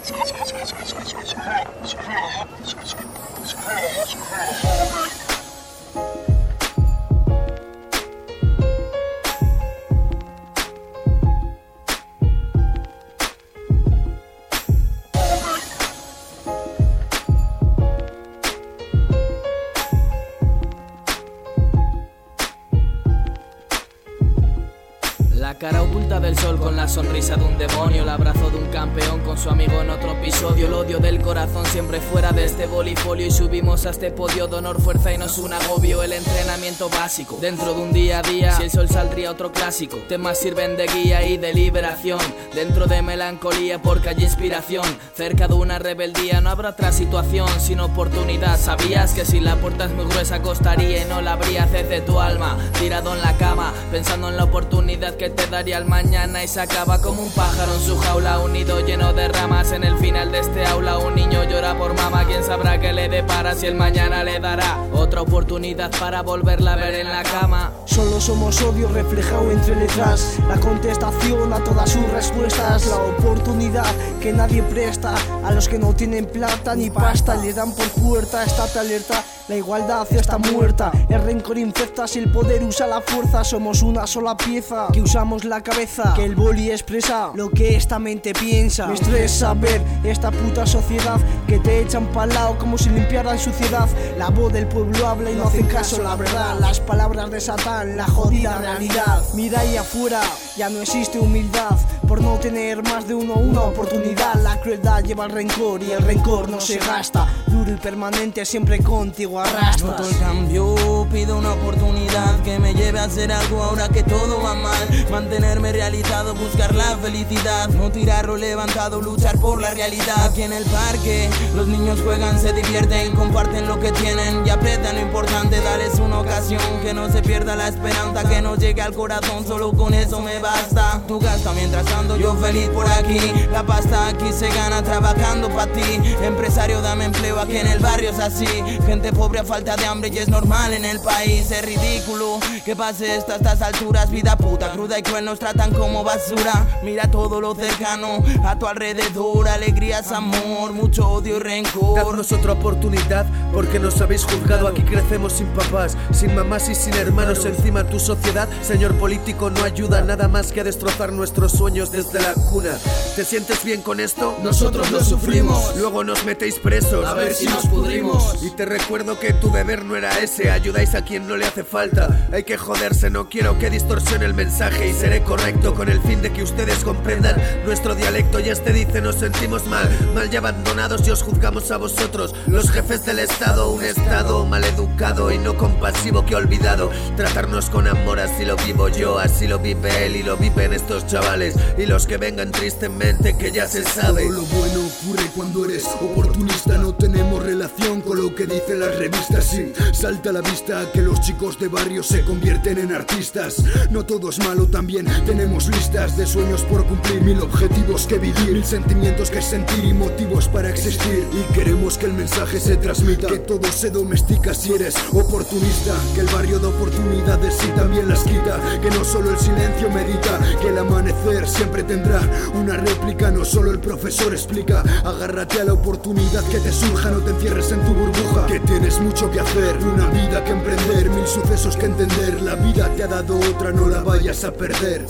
La cara oculta del sol con la sonrisa de un demonio, el abrazo de un campeón con su amigo en otro episodio, el odio del corazón siempre fuera de este bolifolio, y subimos a este podio de honor, fuerza y no es un agobio, el entrenamiento básico dentro de un día a día. Si el sol saldría otro clásico, temas sirven de guía y de liberación, dentro de melancolía porque hay inspiración, cerca de una rebeldía no habrá otra situación sino oportunidad. Sabías que si la puerta es muy gruesa costaría y no la abría, cede tu alma tirado en la cama pensando en la oportunidad que te daría el mañana, y se acaba como un pájaro en su jaula, un nido lleno de ramas. En el final de este aula un niño llora por mamá, quién sabrá qué le depara, si el mañana le dará otra oportunidad para volverla a ver en la cama. Solo somos odio reflejado entre letras, la contestación a todas sus respuestas, la oportunidad que nadie presta a los que no tienen plata ni pasta, le dan por puerta. Estate alerta, la igualdad está muerta, el rencor infecta si el poder usa la fuerza. Somos una sola pieza que usamos la cabeza, que el boli expresa lo que esta mente piensa. Me estresa ver esta puta sociedad que te echan pa'l lado como si limpiaran suciedad. La voz del pueblo habla y no hacen caso la verdad, las palabras de Satán, la jodida realidad. Mira ahí afuera, ya no existe humildad por no tener más de una oportunidad. La crueldad lleva el rencor y el rencor no se gasta, duro y permanente siempre contigo arrastras. Noto el cambio, pido una oportunidad que me lleve a hacer algo ahora que todo va mal, mantenerme realizado, buscar la felicidad, no tirarlo levantado, luchar por la realidad. Aquí en el parque los niños juegan, se divierten, comparten lo que tienen y aprietan lo importante, darles una ocasión, que no se pierda la esperanza, que no llegue al corazón, solo con eso me basta. Tú gasta mientras ando yo feliz por aquí, la pasta aquí se gana trabajando para ti. Empresario, dame empleo, aquí en el barrio es así, gente pobre a falta de hambre y es normal en el país. Es ridículo que pase esto a estas alturas, vida puta, cruda y cruel, nos tratan como basura. Mira todo lo cercano a tu alrededor, alegrías, amor, mucho odio y rencor. Dadnos otra oportunidad porque nos habéis juzgado. Aquí crecemos sin papás, sin mamás y sin hermanos. Encima tu sociedad, señor político, no ayuda nada más que a destrozar nuestros sueños desde la cuna. ¿Te sientes bien con esto? Nosotros lo sufrimos, luego nos metéis presos, a ver si nos pudrimos. Y te recuerdo que tu deber no era ese, ayudáis a quien no le hace falta. Hay que joderse, no quiero que distorsione el mensaje y seré correcto con el fin de que ustedes comprendan nuestro dialecto. Y este dice: nos sentimos mal y abandonados y os juzgamos a vosotros, los jefes del estado. Un estado mal educado y no compasivo que olvidado tratarnos con amor. Así lo vivo yo, así lo vive él y lo viven estos chavales y los que vengan tristemente, que ya se sabe. Todo lo bueno ocurre cuando eres oportunista, no tenemos relación con lo que dicen las revistas. Sí, salta a la vista que los chicos de barrio se convierten en artistas. No todo es malo, también tenemos listas de sueños por cumplir, 1000 objetivos que vivir, 1000 sentimientos que sentir y motivos para existir. Y queremos que el mensaje se transmita, que todo se domestica si eres oportunista, que el barrio de oportunidades sí también las quita, que no solo el silencio medita, que el amanecer siempre tendrá una réplica, no solo el profesor explica. Agárrate a la oportunidad que te surja, no te encierres en tu burbuja, que tienes mucho que hacer, una vida que emprender, 1000 sucesos que entender. La vida te ha dado otra, no la vayas a perder.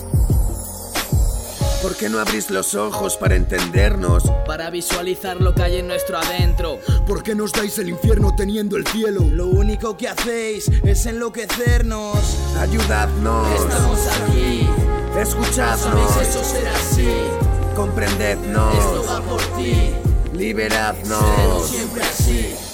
¿Por qué no abrís los ojos para entendernos? Para visualizar lo que hay en nuestro adentro. ¿Por qué nos dais el infierno teniendo el cielo? Lo único que hacéis es enloquecernos. Ayudadnos. Estamos aquí. Escuchadnos. Sabéis, eso será así. Comprendednos. Esto va por ti. Liberadnos. Seremos siempre así.